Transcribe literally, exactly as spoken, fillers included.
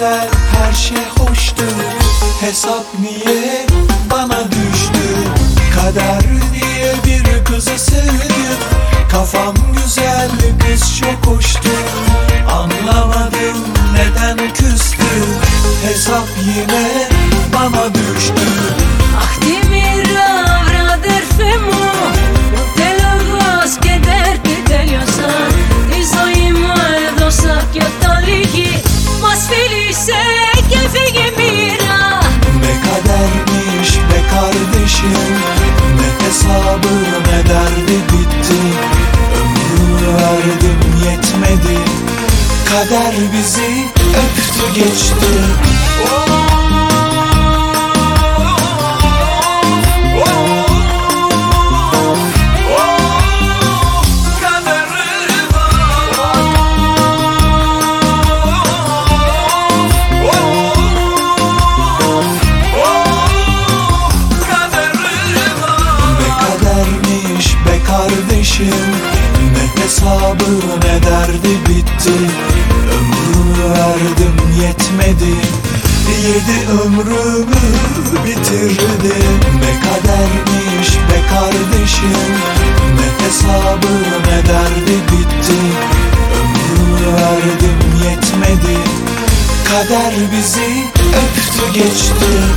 güzel, her şey hoştu. Hesap niye bana düştü? Kader diye bir kızı sevdim. Kafam güzel, kız çok hoştu. Anlamadım neden küstü. Hesap yine bana düştü. Ах ти мира, брадер фемо, te lo vas querer que te liosa. Y soy mal dosa que ta ligi, mas felice que fige mira. Ne kadermiş be kardeşim, ne hesabı ne derdi bitti. Ömrümü verdim yetmedi, kader bizi öptü geçti. Kardeşim, ne hesabı ne derdi bitti. Ömrümü verdim yetmedi, yedi ömrümü bitirdi. Ne kadermiş be kardeşim, ne hesabı ne derdi bitti. Ömrümü verdim yetmedi, kader bizi öptü geçti.